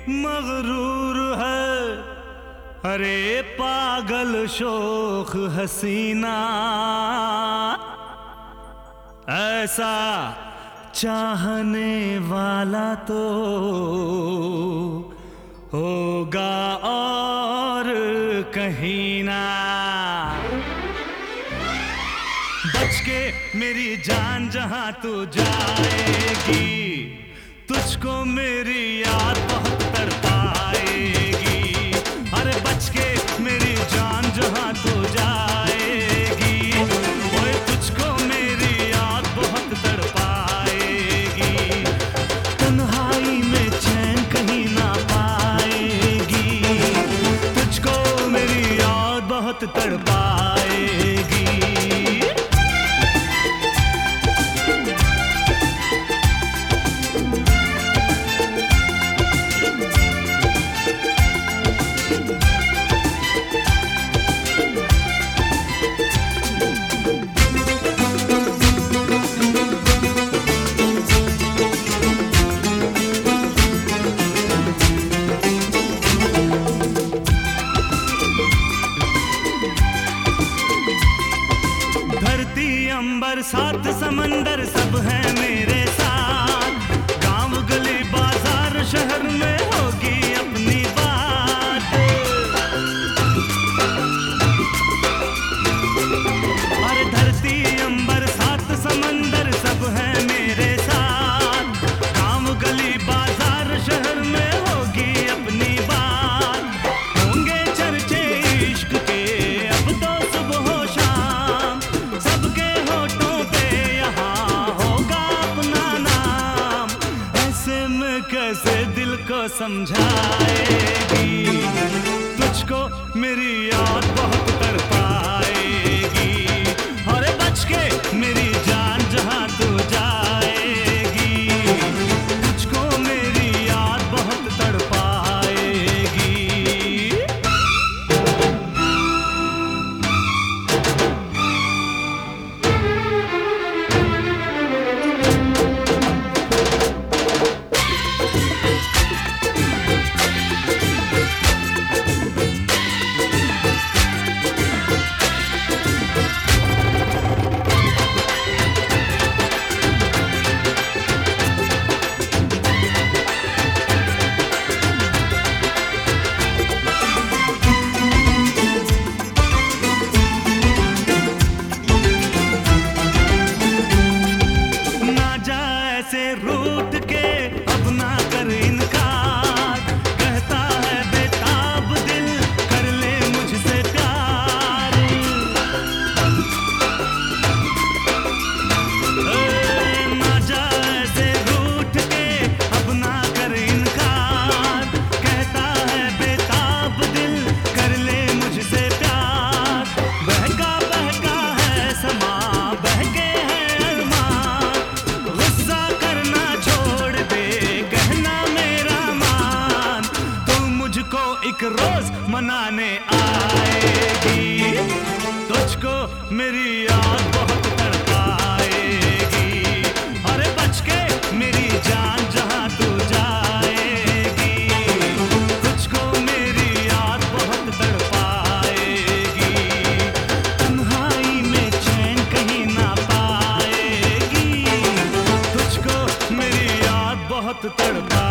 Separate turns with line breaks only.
मगरूर है। अरे पागल शोख हसीना, ऐसा चाहने वाला तो होगा और कहीं ना। बच के मेरी जान जहां तू जाएगी, तुझको मेरी याद बहुत तड़पाएगी। अरे बच के मेरी जान जहां तू जाएगी, ओए तुझको मेरी याद बहुत तड़पाएगी। तन्हाई में चैन कहीं ना पाएगी, तुझको मेरी याद बहुत तड़पाएगी। अंबर सात समंदर सब है मेरे साथ, गांव गली बाजार शहर में होगी अपनी बात। अरे धरती अंबर सात समंदर सब है मेरे साथ, गांव गली बाजार शहर में होगी अपनी बात। होंगे चर्चे इश्क के अब तो सुबह हो शाम, सबके कैसे दिल को समझाएगी, तुझको मेरी याद बहुत तड़पाएगी। अरे बच के मेरी जान जहां तू जाएगी, तुझको मेरी याद बहुत तड़पाएगी। रूठ के अब ना कर इनकार, कहता है बेताब दिल कर ले मुझसे प्यार। ना जा ऐसे रूठ के अब ना कर इनकार, कहता है बेताब दिल कर ले मुझसे प्यार। बहका बहका है समा, बहके है अरमान, गुस्सा एक रोज मनाने आएगी, तुझको मेरी याद बहुत तड़पाएगी। अरे बच के मेरी जान जहां तू जाएगी, तुझको मेरी याद बहुत तड़पाएगी। तन्हाई में चैन कहीं ना पाएगी, तुझको मेरी याद बहुत तड़पाएगी।